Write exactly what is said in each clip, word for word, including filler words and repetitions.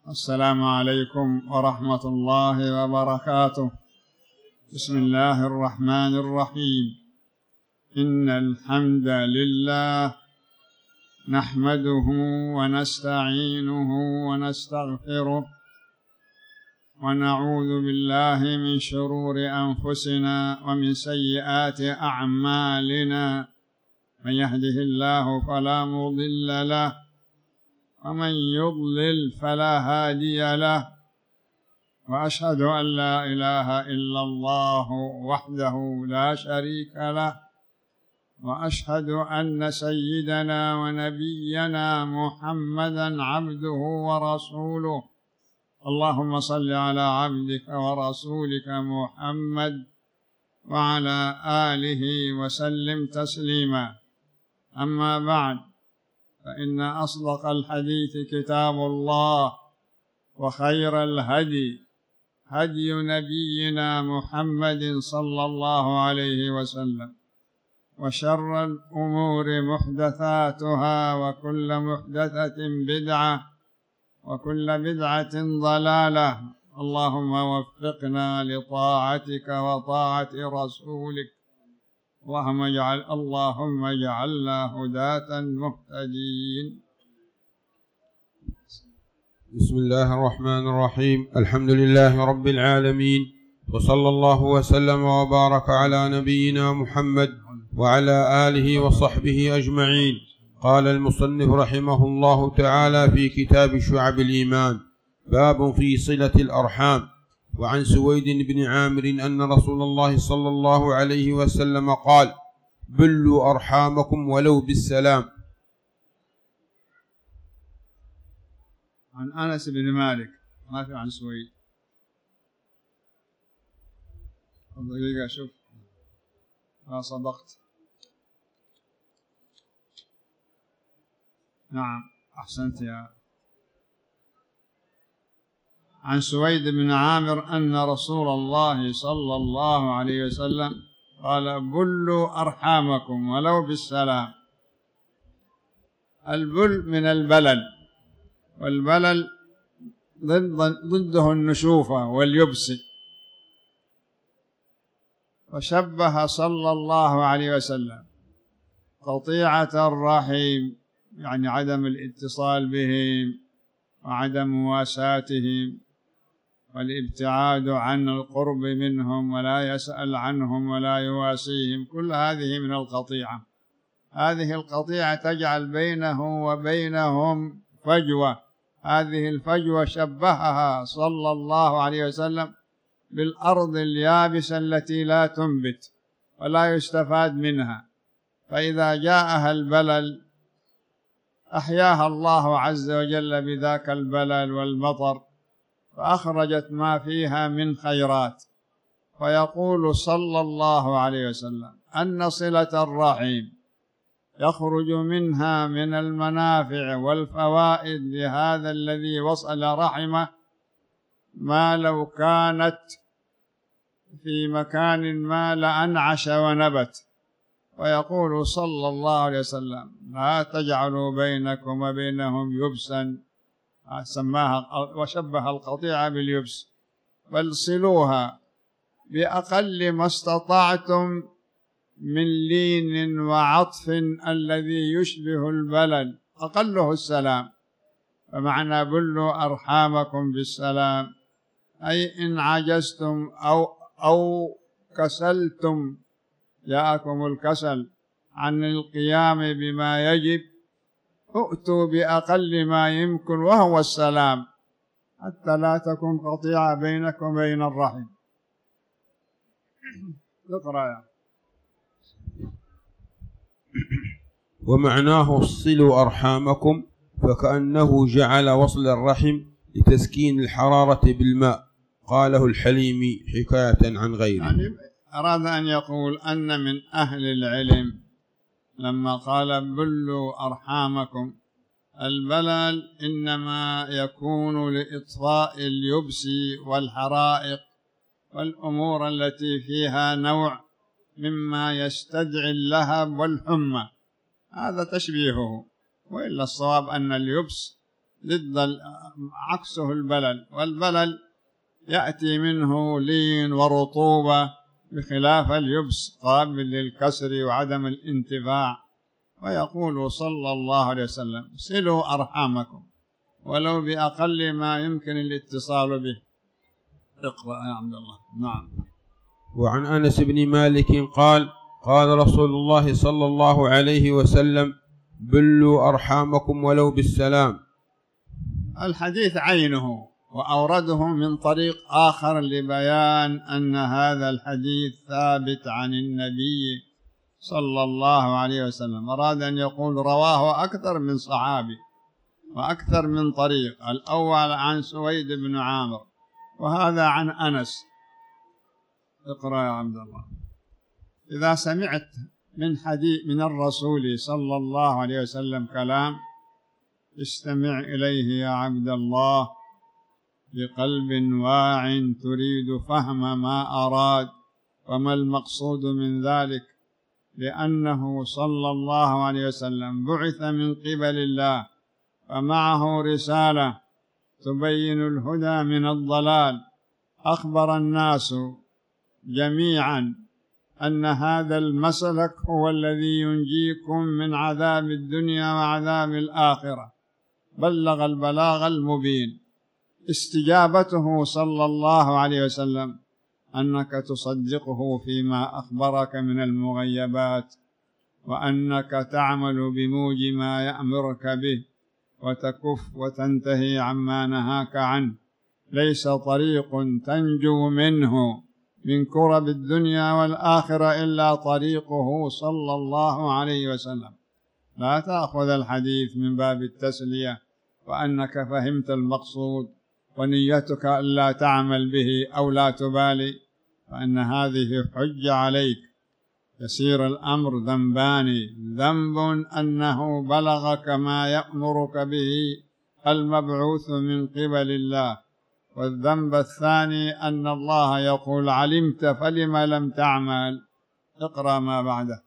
السلام عليكم ورحمة الله وبركاته. بسم الله الرحمن الرحيم. إن الحمد لله نحمده ونستعينه ونستغفره ونعوذ بالله من شرور أنفسنا ومن سيئات أعمالنا، من يهده الله فلا مضل له ومن يضلل فلا هادي له، وأشهد أن لا إله إلا الله وحده لا شريك له، وأشهد أن سيدنا ونبينا محمدا عبده ورسوله. اللهم صل على عبدك ورسولك محمد وعلى آله وسلم تسليما. أما بعد، فإن أصدق الحديث كتاب الله، وخير الهدي هدي نبينا محمد صلى الله عليه وسلم، وشر الأمور محدثاتها، وكل محدثة بدعة، وكل بدعة ضلالة. اللهم وفقنا لطاعتك وطاعة رسولك، اللهم اجعل اللهم اجعلنا هداة مهتدين. بسم الله الرحمن الرحيم. الحمد لله رب العالمين، وصلى الله وسلم وبارك على نبينا محمد وعلى آله وصحبه أجمعين. قال المصنف رحمه الله تعالى في كتاب شعب الإيمان: باب في صلة الأرحام. وعن سويد بن عامر أن رسول الله صلى الله عليه وسلم قال: بلوا أرحامكم ولو بالسلام. عن أنس بن مالك، ما في عن سويد. دقيقة شوف، ما صدقت. نعم أحسنت يا. عن سويد بن عامر أن رسول الله صلى الله عليه وسلم قال: بلوا أرحامكم ولو بالسلام. البل من البلل، والبلل ضد ضده النشوفة واليبس، وشبه صلى الله عليه وسلم قطيعة الرحم، يعني عدم الاتصال بهم وعدم مواساتهم والابتعاد عن القرب منهم، ولا يسأل عنهم ولا يواسيهم، كل هذه من القطيعة. هذه القطيعة تجعل بينه وبينهم فجوة. هذه الفجوة شبهها صلى الله عليه وسلم بالأرض اليابسة التي لا تنبت ولا يستفاد منها، فإذا جاءها البلل أحياها الله عز وجل بذاك البلل والمطر، فأخرجت ما فيها من خيرات. فيقول صلى الله عليه وسلم أن صلة الرحم يخرج منها من المنافع والفوائد لهذا الذي وصل رحمه ما لو كانت في مكان ما لأنعش ونبت. ويقول صلى الله عليه وسلم: لا تجعلوا بينكم وبينهم يبسا، سماها وشبه القطيعة باليبس، بل صلوها بأقل ما استطعتم من لين وعطف الذي يشبه البلل، أقله السلام. فمعنى بلوا أرحامكم بالسلام، أي إن عجزتم أو أو كسلتم، جاءكم الكسل عن القيام بما يجب، ائتوا بأقل ما يمكن وهو السلام، حتى لا تكون قطيعة بينكم وبين الرحم. اقرأ يا. ومعناه صلوا أرحامكم، فكأنه جعل وصل الرحم لتسكين الحرارة بالماء. قاله الحليمي حكاية عن غيره. يعني أراد أن يقول أن من أهل العلم لما قال بلوا أرحامكم، البلل إنما يكون لإطفاء اليبس والحرائق والأمور التي فيها نوع مما يستدعي اللهب والحمى، هذا تشبيهه. وإلا الصواب أن اليبس ضد عكسه البلل، والبلل يأتي منه لين ورطوبة بخلاف اليبس قابل للكسر وعدم الانتفاع. ويقول صلى الله عليه وسلم: صلوا أرحامكم ولو بأقل ما يمكن الاتصال به. اقرأ يا عبد الله. نعم. وعن أنس بن مالك قال: قال رسول الله صلى الله عليه وسلم: بلوا أرحامكم ولو بالسلام. الحديث عينه، وأورده من طريق آخر لبيان أن هذا الحديث ثابت عن النبي صلى الله عليه وسلم. أراد أن يقول رواه أكثر من صحابي وأكثر من طريق. الأول عن سويد بن عامر، وهذا عن أنس. اقرأ يا عبد الله. إذا سمعت من حديث من الرسول صلى الله عليه وسلم كلام استمع إليه يا عبد الله بقلب واع تريد فهم ما أراد وما المقصود من ذلك، لأنه صلى الله عليه وسلم بعث من قبل الله ومعه رسالة تبين الهدى من الضلال. أخبر الناس جميعا أن هذا المسلك هو الذي ينجيكم من عذاب الدنيا وعذاب الآخرة. بلغ البلاغ المبين. استجابته صلى الله عليه وسلم أنك تصدقه فيما أخبرك من المغيبات، وأنك تعمل بموجب ما يأمرك به، وتكف وتنتهي عما نهاك عنه. ليس طريق تنجو منه من كرب الدنيا والآخرة إلا طريقه صلى الله عليه وسلم. لا تأخذ الحديث من باب التسلية وأنك فهمت المقصود ونيتك ألا تعمل به أو لا تبالي، فإن هذه حجة عليك. يسير الأمر ذنبان: ذنب أنه بلغك ما يأمرك به المبعوث من قبل الله، والذنب الثاني أن الله يقول: علمت فلم لم تعمل. اقرأ ما بعده.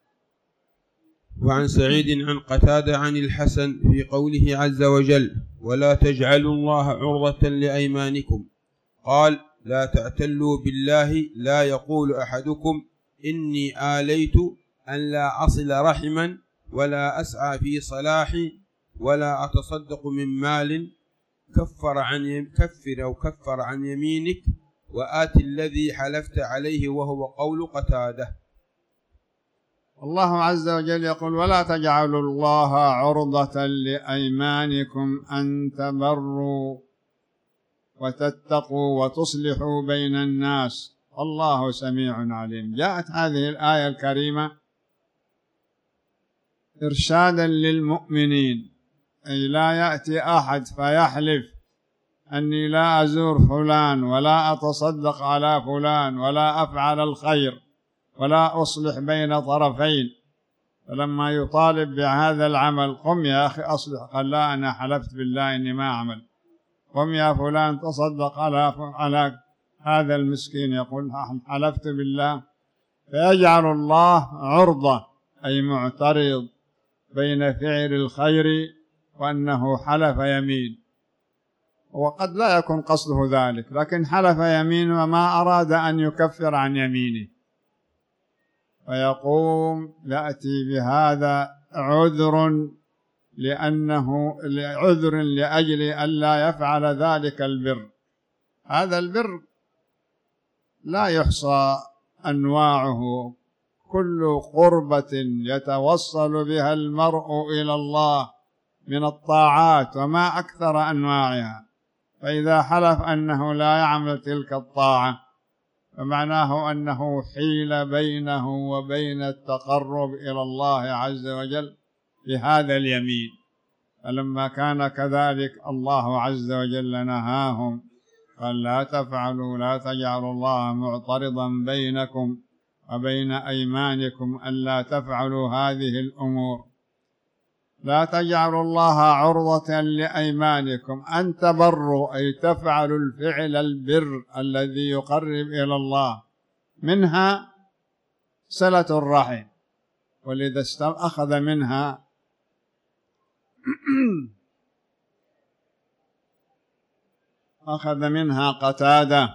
وعن سعيد عن قتادة عن الحسن في قوله عز وجل: ولا تجعلوا الله عرضة لأيمانكم، قال: لا تعتلوا بالله، لا يقول أحدكم إني آليت أن لا أصل رحما ولا أسعى في صلاحي ولا أتصدق من مال كفر عن كفر أو كفر عن يمينك وآت الذي حلفت عليه، وهو قول قتادة. الله عز وجل يقول: ولا تجعلوا الله عرضة لأيمانكم أن تبروا وتتقوا وتصلحوا بين الناس، الله سميع عليم. جاءت هذه الآية الكريمة إرشادا للمؤمنين، أي لا يأتي أحد فيحلف أني لا أزور فلان ولا أتصدق على فلان ولا أفعل الخير ولا أصلح بين طرفين، فلما يطالب بهذا العمل: قم يا أخي أصلح، قال: لا أنا حلفت بالله إني ما أعمل. قم يا فلان تصدق على على هذا المسكين، يقول: حلفت بالله. فيجعل الله عرضة، أي معترض بين فعل الخير وأنه حلف يمين، وقد لا يكون قصده ذلك، لكن حلف يمين وما أراد أن يكفر عن يمينه، فيقوم يأتي بهذا عذر لأنه عذر لأجل ألا يفعل ذلك البر. هذا البر لا يحصى أنواعه، كل قربة يتوصل بها المرء إلى الله من الطاعات وما أكثر أنواعها، فإذا حلف أنه لا يعمل تلك الطاعة فمعناه أنه حيل بينه وبين التقرب إلى الله عز وجل بهذا اليمين. فلما كان كذلك الله عز وجل نهاهم، قال: لا تفعلوا، لا تجعلوا الله معترضا بينكم وبين أيمانكم ألا تفعلوا هذه الأمور. لا تجعلوا الله عرضة لأيمانكم أن تبروا، أي تفعلوا الفعل البر الذي يقرب إلى الله، منها صلة الرحم، ولذا أخذ منها أخذ منها قتادة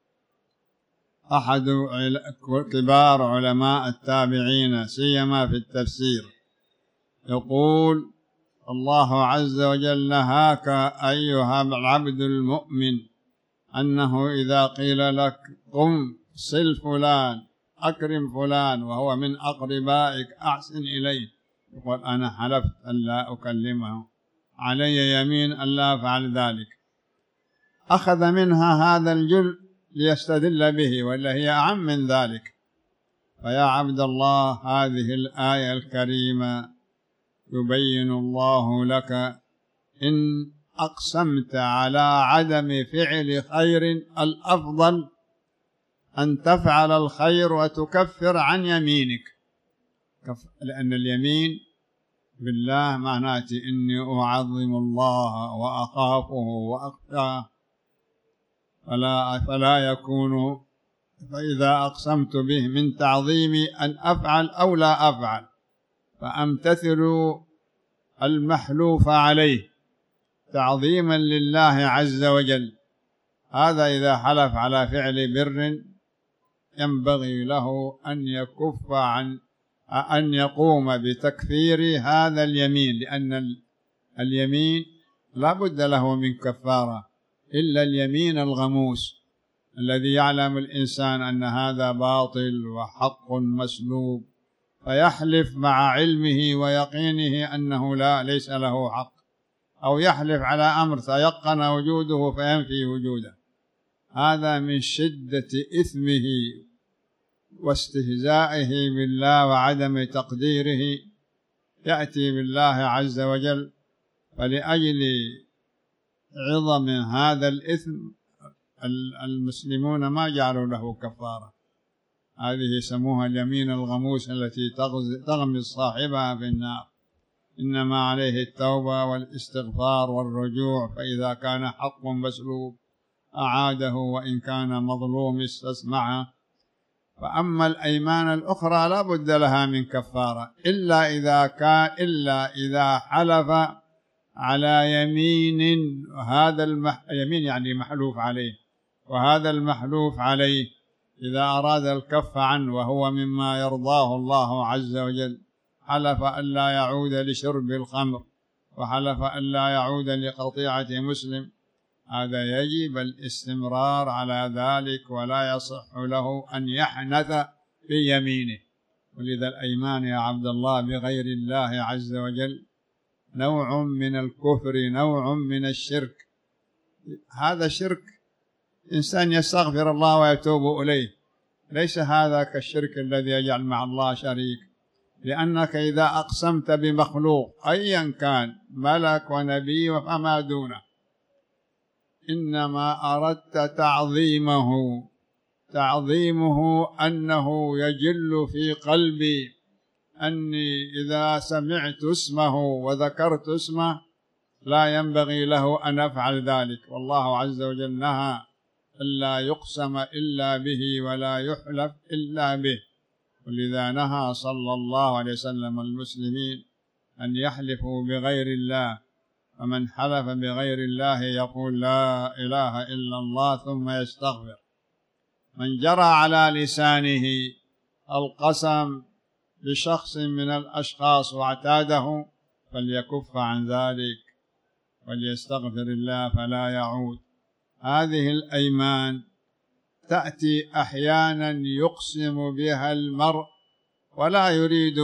أحد كبار علماء التابعين سيما في التفسير، يقول: الله عز وجل نهاك أيها العبد المؤمن أنه إذا قيل لك قم صل فلان أكرم فلان وهو من أقربائك أحسن إليه، يقول: أنا حلفت أن لا أكلمه، علي يمين أن لا أفعل ذلك. أخذ منها هذا الجل ليستدل به، ولا هي أعم من ذلك. فيا عبد الله، هذه الآية الكريمة يبين الله لك إن أقسمت على عدم فعل خير الأفضل أن تفعل الخير وتكفر عن يمينك، لأن اليمين بالله معناته إني أعظم الله وأخافه وأخشاه، فلا, فلا يكون فإذا أقسمت به من تعظيمي أن أفعل أو لا أفعل، فأمتثل المحلوف عليه تعظيما لله عز وجل. هذا إذا حلف على فعل بر ينبغي له أن يكف عن أن يقوم بتكفير هذا اليمين، لأن اليمين لا بد له من كفارة إلا اليمين الغموس الذي يعلم الإنسان أن هذا باطل وحق مسلوب، فيحلف مع علمه ويقينه أنه لا ليس له حق، أو يحلف على أمر تيقن وجوده فينفي وجوده. هذا من شدة إثمه واستهزائه بالله وعدم تقديره يأتي بالله عز وجل. فلأجل عظم هذا الإثم المسلمون ما جعلوا له كفارة. هذه يسموها اليمين الغموس التي تغمس صاحبها في النار، إنما عليه التوبة والاستغفار والرجوع، فإذا كان حق مسلوب أعاده، وإن كان مظلوم استسمعه. فأما الأيمان الأخرى لا بد لها من كفارة إلا إذا كان إلا إذا حلف على يمين، وهذا المح... يمين يعني محلوف عليه، وهذا المحلوف عليه إذا أراد الكف عنه وهو مما يرضاه الله عز وجل، حلف ألا يعود لشرب الخمر، وحلف ألا يعود لقطيعة مسلم، هذا يجب الاستمرار على ذلك، ولا يصح له أن يحنث في يمينه. ولذا الأيمان يا عبد الله بغير الله عز وجل نوع من الكفر، نوع من الشرك. هذا شرك إنسان يستغفر الله ويتوب إليه، ليس هذا كالشرك الذي يجعل مع الله شريك، لأنك إذا أقسمت بمخلوق أيا كان ملك ونبي وما دونه، إنما أردت تعظيمه تعظيمه أنه يجل في قلبي أني إذا سمعت اسمه وذكرت اسمه لا ينبغي له أن أفعل ذلك. والله عز وجل نهى ألا يقسم إلا به ولا يحلف إلا به، ولذا نهى صلى الله عليه وسلم المسلمين أن يحلفوا بغير الله. فمن حلف بغير الله يقول لا إله إلا الله ثم يستغفر. من جرى على لسانه القسم لشخص من الأشخاص واعتاده فليكف عن ذلك وليستغفر الله فلا يعود. هذه الأيمان تأتي أحيانا يقسم بها المرء ولا يريد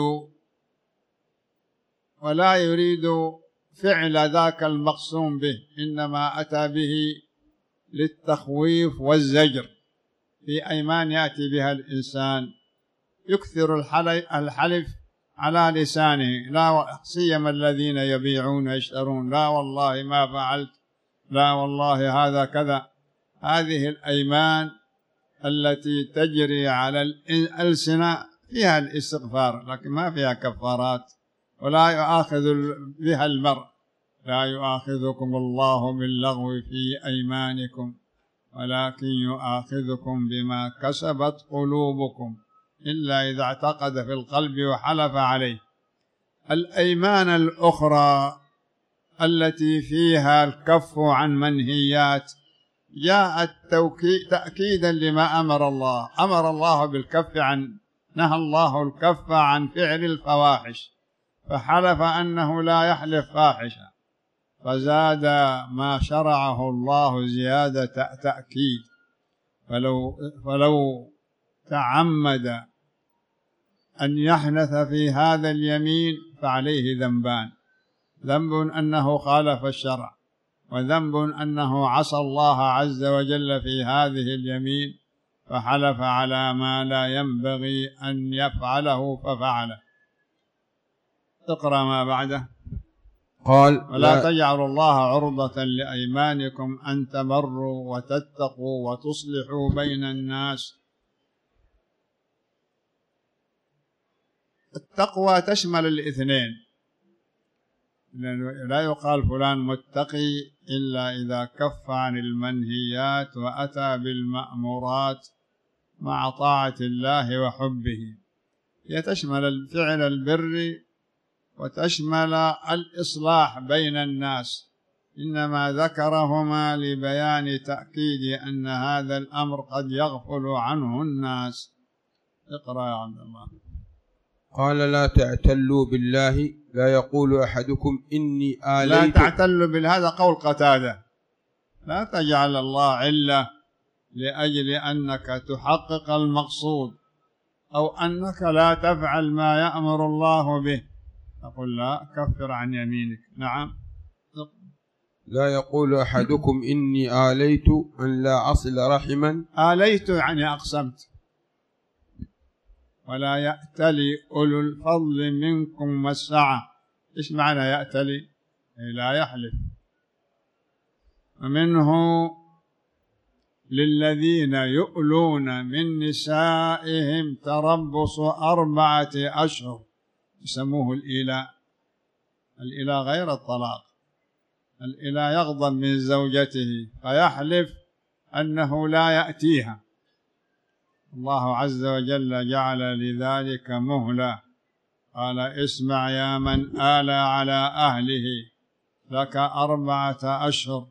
ولا يريد فعل ذاك المقسوم به، إنما أتى به للتخويف والزجر. في أيمان يأتي بها الإنسان يكثر الحلف على لسانه، لا سيما الذين يبيعون ويشترون، لا والله ما فعلت، لا والله هذا كذا. هذه الأيمان التي تجري على الألسنة فيها الاستغفار لكن ما فيها كفارات، ولا يؤاخذ بها المرء. لا يؤاخذكم الله باللغو في أيمانكم ولكن يؤاخذكم بما كسبت قلوبكم إلا إذا اعتقد في القلب وحلف عليه. الأيمان الأخرى التي فيها الكف عن منهيات جاءت تأكيدا لما أمر الله. أمر الله بالكف عن نهى الله الكف عن فعل الفواحش، فحلف أنه لا يحلف فاحشة، فزاد ما شرعه الله زيادة تأكيد. فلو فلو تعمد أن يحنث في هذا اليمين فعليه ذنبان: ذنب أنه خالف الشرع، وذنب أنه عصى الله عز وجل في هذه اليمين فحلف على ما لا ينبغي أن يفعله ففعله. اقرأ ما بعده. قال: ولا تجعلوا الله عرضة لأيمانكم أن تبروا وتتقوا وتصلحوا بين الناس. التقوى تشمل الاثنين، لا يقال فلان متقي إلا إذا كف عن المنهيات وأتى بالمأمورات مع طاعة الله وحبه. هي تشمل الفعل البر وتشمل الإصلاح بين الناس، إنما ذكرهما لبيان تأكيد أن هذا الأمر قد يغفل عنه الناس. اقرأ يا عبد الله. قال: لا تعتلوا بالله، لا يقول أحدكم إني آليت. لا تعتلوا بالله، هذا قول قتادة. لا تجعل الله علة لأجل أنك تحقق المقصود أو أنك لا تفعل ما يأمر الله به. أقول لا، كفر عن يمينك. نعم. لا يقول أحدكم إني آليت أن لا أصل رحما. آليت يعني أقسمت. ولا يأتلي أولو الفضل منكم والسعة. إيش معنى يأتلي؟ لا يحلف. ومنه للذين يؤلون من نسائهم تربص أربعة أشهر، يسموه الإيلاء. الإيلاء غير الطلاق. الإيلاء يغضب من زوجته فيحلف أنه لا يأتيها. الله عز وجل جعل لذلك مهلة، قال: اسمع يا من آلى على أهله لك أربعة أشهر،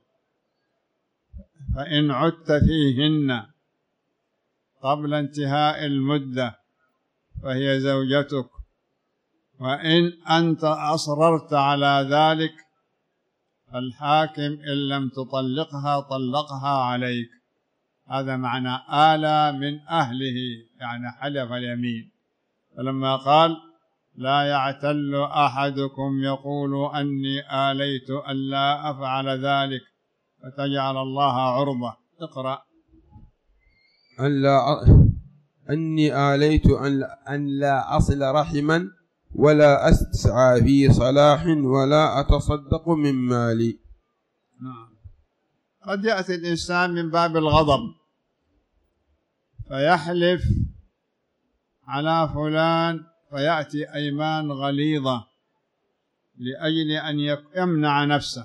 فإن عدت فيهن قبل انتهاء المدة فهي زوجتك، وإن أنت أصررت على ذلك فالحاكم إن لم تطلقها طلقها عليك. هذا معنى آلى من أهله، يعني حلف اليمين. فلما قال: لا يعتل أحدكم يقول أني آليت أن لا أفعل ذلك فتجعل الله عرضة. اقرأ. أن لا أني آليت أن لا أصل رحما ولا أسعى في صلاح ولا أتصدق من مالي. نعم. قد يأتي الإنسان من باب الغضب فيحلف على فلان فيأتي أيمان غليظة لأجل أن يمنع نفسه،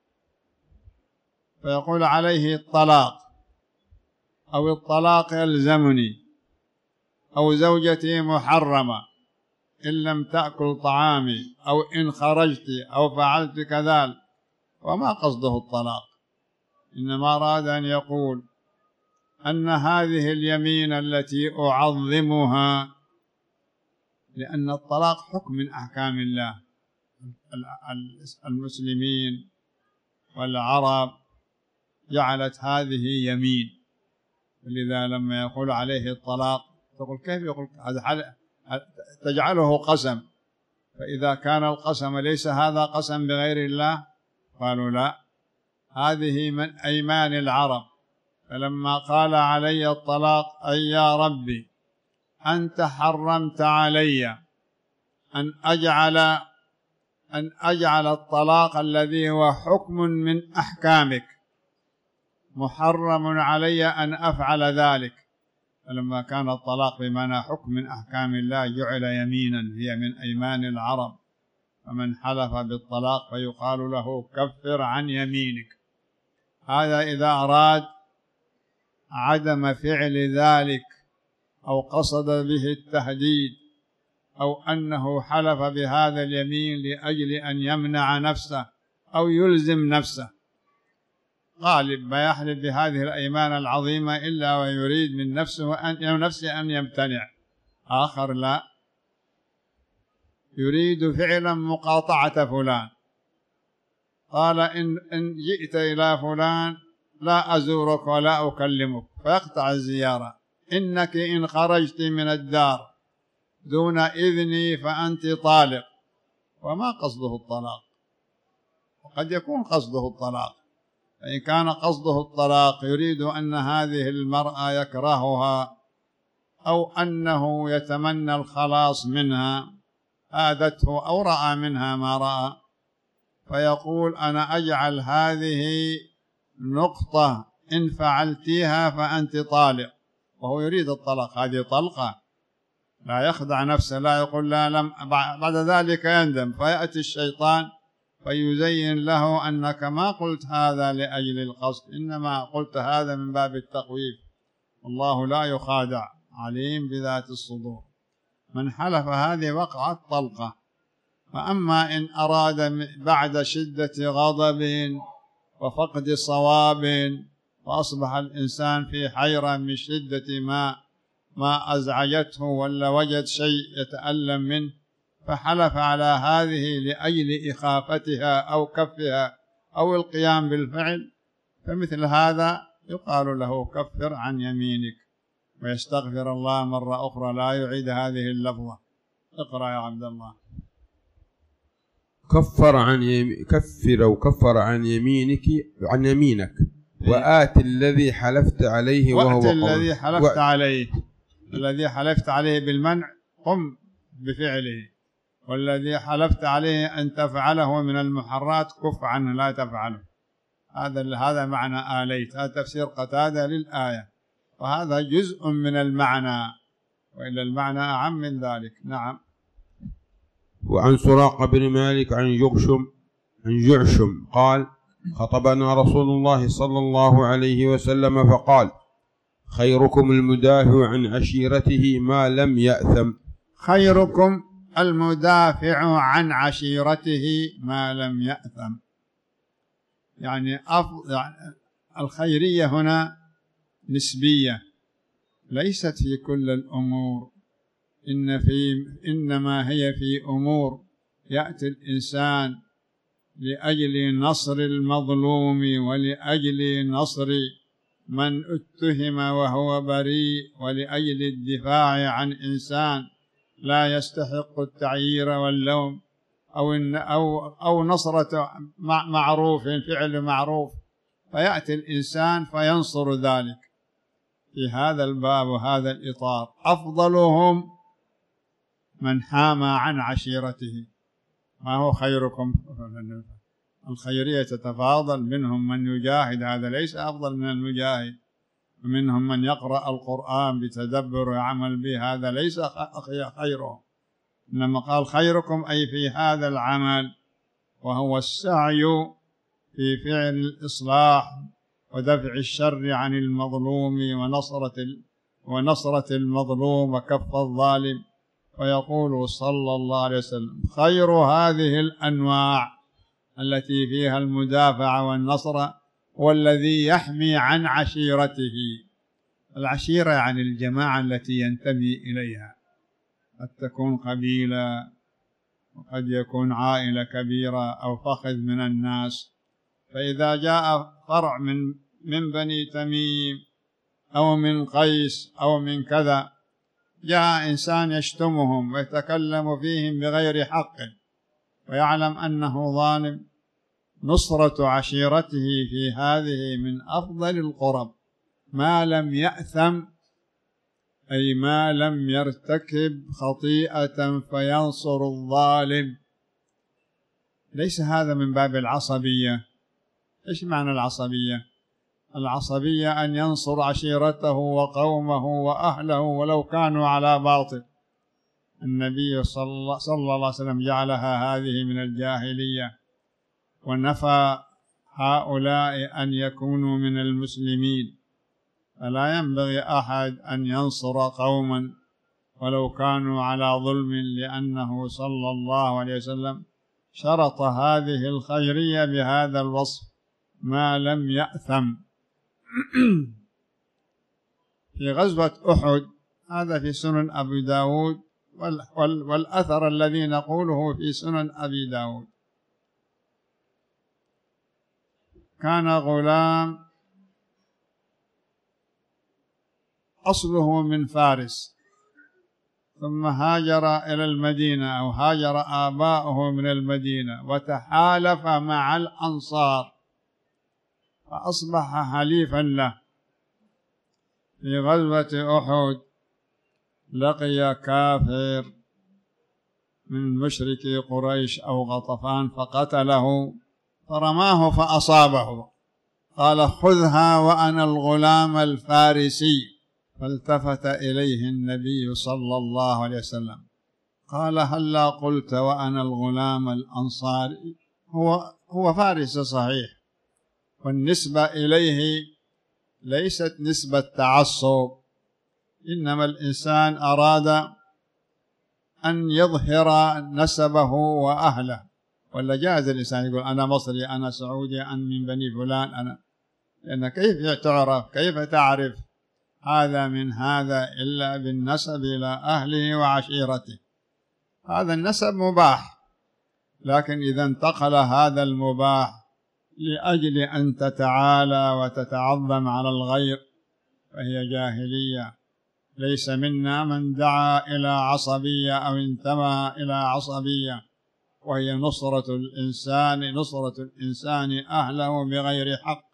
فيقول عليه الطلاق، أو الطلاق يلزمني، أو زوجتي محرمة إن لم تأكل طعامي، أو إن خرجت أو فعلت كذلك. وما قصده الطلاق، إنما أراد أن يقول أن هذه اليمين التي أعظمها، لأن الطلاق حكم من أحكام الله. المسلمين والعرب جعلت هذه يمين، ولذا لما يقول عليه الطلاق تقول كيف يقول هذا، تجعله قسم، فإذا كان القسم ليس هذا قسم بغير الله؟ قالوا لا، هذه من أيمان العرب. فلما قال علي الطلاق أي يا ربي أنت حرمت علي أن أجعل أن أجعل الطلاق الذي هو حكم من أحكامك محرم علي أن أفعل ذلك. فلما كان الطلاق بمعنى حكم من أحكام الله جعل يمينا، هي من أيمان العرب. فمن حلف بالطلاق فيقال له كفر عن يمينك. هذا إذا أراد عدم فعل ذلك أو قصد به التهديد، أو أنه حلف بهذا اليمين لأجل أن يمنع نفسه أو يلزم نفسه. غالب ما يحلف بهذه الأيمان العظيمة إلا ويريد من نفسه أن نفسه أن يمتنع، آخر لا، يريد فعلا مقاطعة فلان، قال إن إن جئت إلى فلان لا أزورك ولا أكلمك، فيقطع الزيارة. إنك إن خرجت من الدار دون إذني فأنت طالق، وما قصده الطلاق، وقد يكون قصده الطلاق. فإن كان قصده الطلاق يريد أن هذه المرأة يكرهها أو أنه يتمنى الخلاص منها، آذته أو رأى منها ما رأى، فيقول أنا أجعل هذه نقطة إن فعلتيها فأنت طالق، وهو يريد الطلاق. هذه طلقة، لا يخدع نفسه، لا يقول لا لم، بعد ذلك يندم، فيأتي الشيطان فيزين له أنك ما قلت هذا لأجل القصد، إنما قلت هذا من باب التخويف، والله لا يخادع، عليم بذات الصدور. من حلف هذه وقعت طلقة. فأما إن أراد بعد شدة غضب وفقد صواب وأصبح الإنسان في حيرة من شدة ما ما أزعجته ولا وجد شيء يتألم منه، فحلف على هذه لأجل إخافتها أو كفها أو القيام بالفعل، فمثل هذا يقال له كفر عن يمينك ويستغفر الله مرة أخرى، لا يعيد هذه اللفظة. اقرأ يا عبد الله. كفر عن يم... كفر أو كفر عن يمينك عن يمينك وآت الذي حلفت عليه وهو وقت الذي حلفت وقت. عليه، الذي حلفت عليه بالمنع قم بفعله، والذي حلفت عليه أن تفعله من المحرات كف عنه لا تفعله. هذا هذا معنى آليت، هذا تفسير قتادة للآية، وهذا جزء من المعنى، وإلا المعنى أعم من ذلك. نعم. وعن سراقة بن مالك عن جعشم عن جعشم قال خطبنا رسول الله صلى الله عليه وسلم فقال خيركم المدافع عن عشيرته ما لم يأثم. خيركم المدافع عن عشيرته ما لم يأثم، يعني أفضل. الخيرية هنا نسبية، ليست في كل الأمور، إن في إنما هي في أمور يأتي الإنسان لأجل نصر المظلوم ولأجل نصر من اتهم وهو بريء، ولأجل الدفاع عن إنسان لا يستحق التعيير واللوم، أو أو أو نصرة معروف، فعل معروف، فيأتي الإنسان فينصر ذلك. في هذا الباب وهذا الإطار أفضلهم من حام عن عشيرته. ما هو خيركم؟ الخيرية تتفاضل، منهم من يجاهد، هذا ليس أفضل من المجاهد، ومنهم من يقرأ القرآن بتدبر ويعمل به، هذا ليس خيره، إنما قال خيركم أي في هذا العمل، وهو السعي في فعل الإصلاح ودفع الشر عن المظلوم ونصرة ونصرة المظلوم وكف الظالم. ويقول صلى الله عليه وسلم خير هذه الأنواع التي فيها المدافع والنصر والذي يحمي عن عشيرته. العشيرة يعني الجماعة التي ينتمي إليها، قد تكون قبيلة وقد يكون عائلة كبيرة أو فخذ من الناس. فإذا جاء فرع من من بني تميم أو من قيس أو من كذا، جاء إنسان يشتمهم ويتكلم فيهم بغير حق ويعلم أنه ظالم، نصرة عشيرته في هذه من أفضل القرب ما لم يأثم، أي ما لم يرتكب خطيئة فينصر الظالم. ليس هذا من باب العصبية. إيش معنى العصبية؟ العصبية أن ينصر عشيرته وقومه وأهله ولو كانوا على باطل. النبي صلى الله عليه وسلم جعلها هذه من الجاهلية، ونفى هؤلاء أن يكونوا من المسلمين. فلا ينبغي أحد أن ينصر قوما ولو كانوا على ظلم، لأنه صلى الله عليه وسلم شرط هذه الخيرية بهذا الوصف: ما لم يأثم. في غزوة أحد، هذا في سنن أبي داود، والأثر الذي نقوله في سنن أبي داود، كان غلام أصله من فارس ثم هاجر إلى المدينة، أو هاجر آباؤه من المدينة وتحالف مع الأنصار فأصبح حليفا له. في غزوة أحد لقي كافر من مشركي قريش أو غطفان فقتله، فرماه فأصابه، قال: خذها وأنا الغلام الفارسي. فالتفت إليه النبي صلى الله عليه وسلم قال: هلا قلت وأنا الغلام الأنصاري؟ هو هو فارس صحيح، والنسبة إليه ليست نسبة تعصب، إنما الإنسان أراد أن يظهر نسبه وأهله، ولا جاز الإنسان يقول أنا مصري، أنا سعودي، أنا من بني فلان، أنا، لأن كيف تعرف، كيف تعرف هذا من هذا إلا بالنسب إلى أهله وعشيرته؟ هذا النسب مباح، لكن إذا انتقل هذا المباح لأجل أن تتعالى وتتعظم على الغير فهي جاهلية. ليس منا من دعا إلى عصبية أو انتمى إلى عصبية، وهي نصرة الإنسان نصرة الإنسان أهله بغير حق.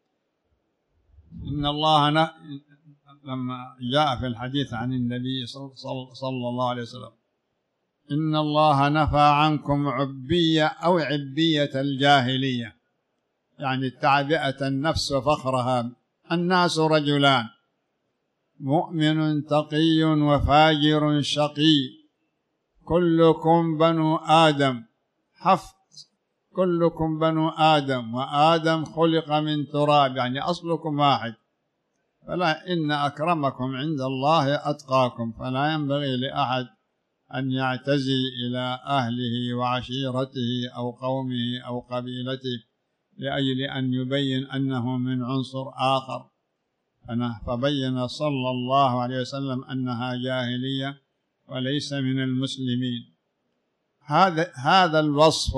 إن الله ن... لما جاء في الحديث عن النبي صلى الله عليه وسلم: إن الله نفى عنكم عبية أو عبية الجاهلية، يعني تعبئة النفس وفخرها. الناس رجلان: مؤمن تقي وفاجر شقي، كلكم بنو آدم، حف كلكم بنو آدم، وآدم خلق من تراب، يعني أصلكم واحد. فلا إن أكرمكم عند الله أتقاكم، فلا ينبغي لأحد أن يعتزي إلى أهله وعشيرته أو قومه أو قبيلته لأجل أن يبين أنه من عنصر آخر. فبين صلى الله عليه وسلم أنها جاهلية وليس من المسلمين. هذا هذا الوصف،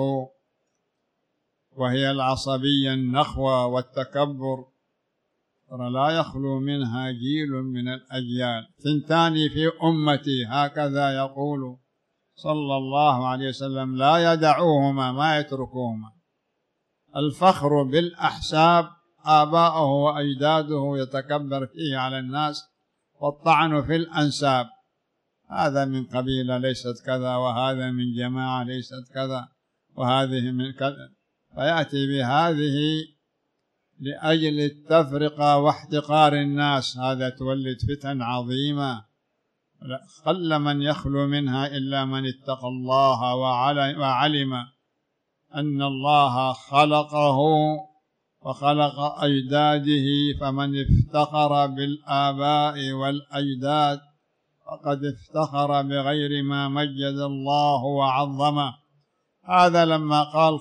وهي العصبية النخوة والتكبر، ترى لا يخلو منها جيل من الأجيال. ثنتان في أمتي، هكذا يقول صلى الله عليه وسلم، لا يدعوهما، ما يتركوهما: الفخر بالأحساب، آباؤه وأجداده يتكبر فيه على الناس، والطعن في الأنساب، هذا من قبيلة ليست كذا، وهذا من جماعة ليست كذا، وهذه من كذا، فيأتي بهذه لأجل التفرقة واحتقار الناس. هذا تولد فتن عظيمة، قل من يخلو منها إلا من اتقى الله وعلم أن الله خلقه وخلق أجداده، فمن افتخر بالآباء والأجداد فقد افتخر بغير ما مجد الله وعظمه. هذا لما قال: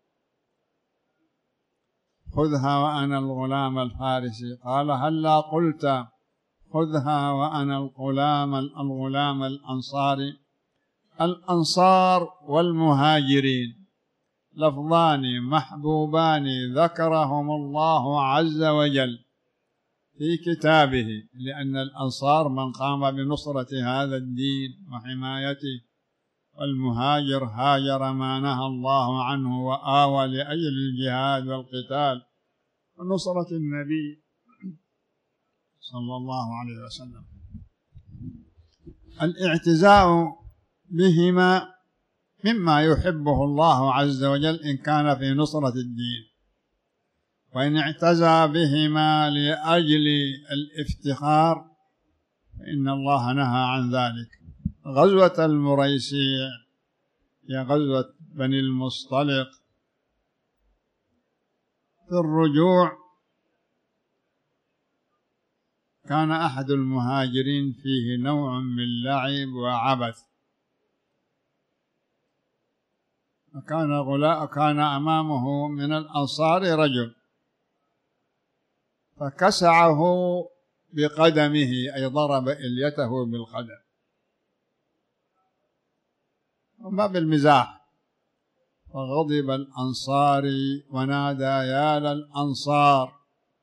خذها وأنا الغلام الفارسي، قال: هلا قلت خذها وأنا الغلام الغلام الأنصاري. الأنصار والمهاجرين لفظان محبوبان ذكرهم الله عز وجل في كتابه، لأن الأنصار من قام بنصرة هذا الدين وحمايته، والمهاجر هاجر ما نهى الله عنه وآوى لأجل الجهاد والقتال ونصرة النبي صلى الله عليه وسلم. الاعتزاء بهما مما يحبه الله عز وجل إن كان في نصرة الدين، وإن اعتزى بهما لأجل الافتخار فإن الله نهى عن ذلك. غزوة المريسيع هي غزوة بني المصطلق. في الرجوع كان أحد المهاجرين فيه نوع من لعب وعبث، وكان غلاء كان أمامه من الأنصار رجل فكسعه بقدمه، أي ضرب إليته بالقدم، وما بالمزاح. فغضب الأنصاري ونادى يا للأنصار،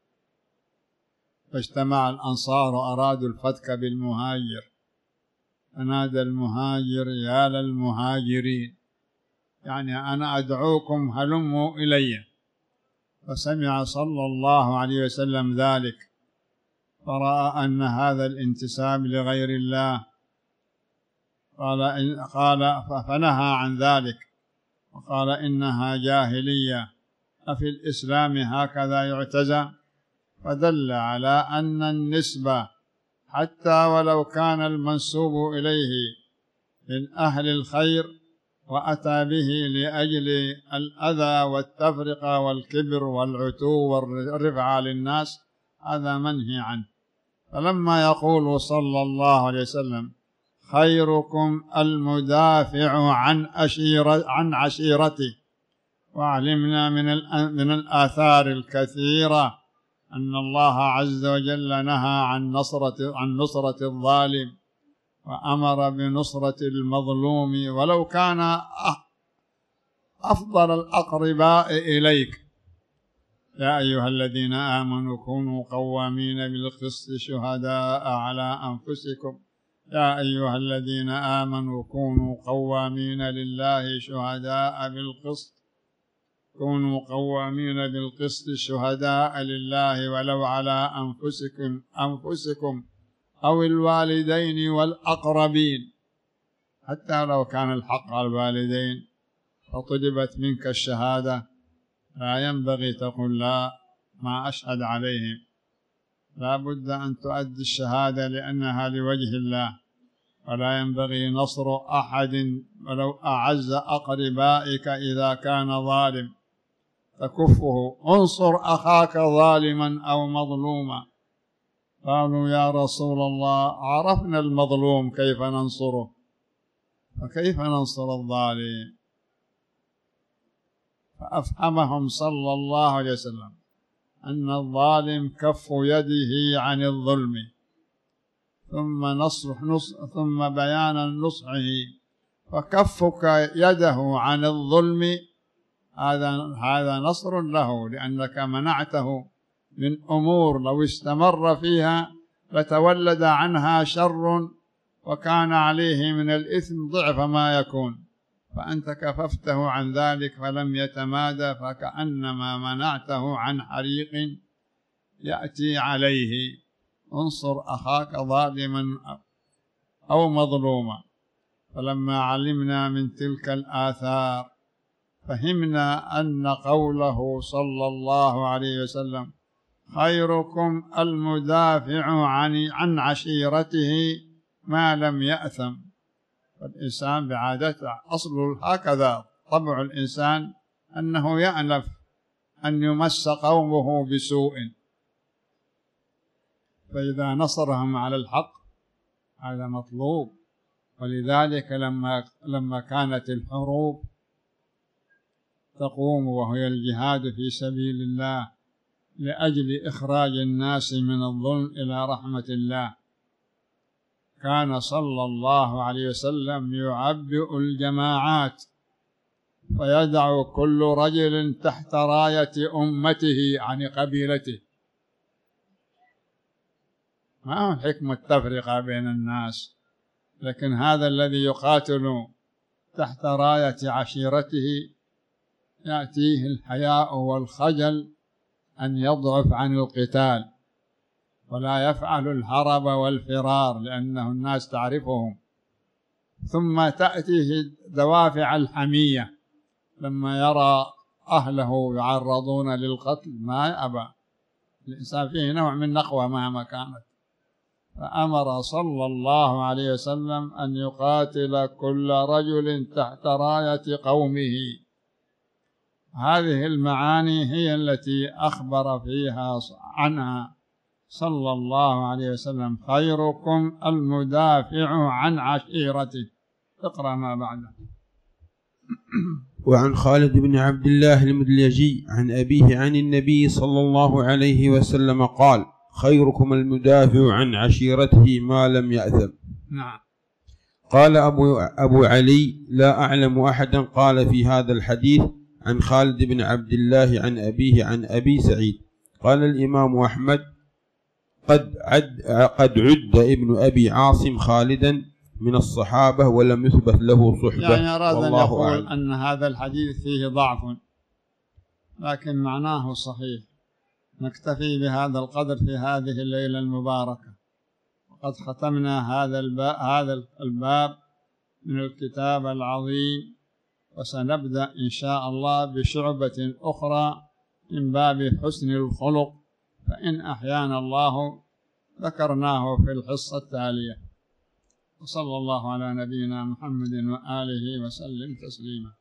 فاجتمع الأنصار وأرادوا الفتك بالمهاجر، فنادى المهاجر يا للمهاجرين، يعني أنا أدعوكم هلموا إلي. فسمع صلى الله عليه وسلم ذلك، فرأى أن هذا الانتساب لغير الله، قال إن قال فنهى عن ذلك وقال إنها جاهلية، أفي الإسلام هكذا يعتزى؟ فدل على أن النسبة حتى ولو كان المنسوب إليه من أهل الخير وأتى به لأجل الأذى والتفرقة والكبر والعتو والرفعة للناس، هذا منهي عنه. فلما يقول صلى الله عليه وسلم خيركم المدافع عن عشيرة عن عشيرته، وعلمنا من من الآثار الكثيرة أن الله عز وجل نهى عن نصرة عن نصرة الظالم، وأمر بنصرة المظلوم ولو كان أفضل الأقرباء إليك. يا أيها الذين آمنوا كونوا قوامين بالقسط شهداء على أنفسكم يا أيها الذين آمنوا كونوا قوامين لله شهداء بالقسط كونوا قوامين بالقسط شهداء لله ولو على أنفسكم أنفسكم أو الوالدين والأقربين، حتى لو كان الحق على الوالدين فطلبت منك الشهادة لا ينبغي تقول لا ما أشهد عليهم، لا بد أن تؤدي الشهادة لأنها لوجه الله، ولا ينبغي نصر أحد ولو أعز أقربائك إذا كان ظالم تكفه، انصر أخاك ظالما أو مظلوما. قالوا يا رسول الله عرفنا المظلوم كيف ننصره، فكيف ننصر الظالم؟ فأفهمهم صلى الله عليه وسلم أن الظالم كف يده عن الظلم، ثم نصح نص ثم بيان نصحه، فكفك يده عن الظلم هذا هذا نصر له، لأنك منعته من أمور لو استمر فيها لتولد عنها شر وكان عليه من الإثم ضعف ما يكون، فأنت كففته عن ذلك فلم يتمادى، فكأنما منعته عن حريق يأتي عليه. انصر أخاك ظالما أو مظلوما. فلما علمنا من تلك الآثار فهمنا أن قوله صلى الله عليه وسلم خيركم المدافع عن عن عشيرته ما لم يأثم. فالإنسان بعادته أصل هكذا طبع الإنسان أنه يأنف أن يمس قومه بسوء، فإذا نصرهم على الحق هذا مطلوب. ولذلك لما لما كانت الحروب تقوم وهي الجهاد في سبيل الله لأجل إخراج الناس من الظلم إلى رحمة الله، كان صلى الله عليه وسلم يعبئ الجماعات فيدع كل رجل تحت راية أمته عن قبيلته. ما هو حكمة التفرقة بين الناس، لكن هذا الذي يقاتل تحت راية عشيرته يأتيه الحياء والخجل أن يضعف عن القتال ولا يفعل الهرب والفرار لأنه الناس تعرفهم. ثم تأتيه دوافع الحمية لما يرى أهله يعرضون للقتل ما يأبى، الإنسان فيه نوع من نقوة مهما كانت. فأمر صلى الله عليه وسلم أن يقاتل كل رجل تحت راية قومه. هذه المعاني هي التي أخبر فيها عنها صلى الله عليه وسلم خيركم المدافع عن عشيرته. اقرأ ما بعده. وعن خالد بن عبد الله المدلجي عن أبيه عن النبي صلى الله عليه وسلم قال: خيركم المدافع عن عشيرته ما لم يأثم. نعم. قال أبو, أبو علي: لا أعلم أحدا قال في هذا الحديث عن خالد بن عبد الله عن أبيه عن أبي سعيد. قال الإمام أحمد: قد عد, قد عد ابن أبي عاصم خالدا من الصحابة ولم يثبت له صحبة. يعني أراد أن يقول أعلم. أن هذا الحديث فيه ضعف، لكن معناه صحيح. نكتفي بهذا القدر في هذه الليلة المباركة، وقد ختمنا هذا الباب, هذا الباب من الكتاب العظيم، وسنبدأ إن شاء الله بشعبة أخرى من باب حسن الخلق، فإن أحيانا الله ذكرناه في الحصة التالية. وصلى الله على نبينا محمد وآله وسلم تسليما.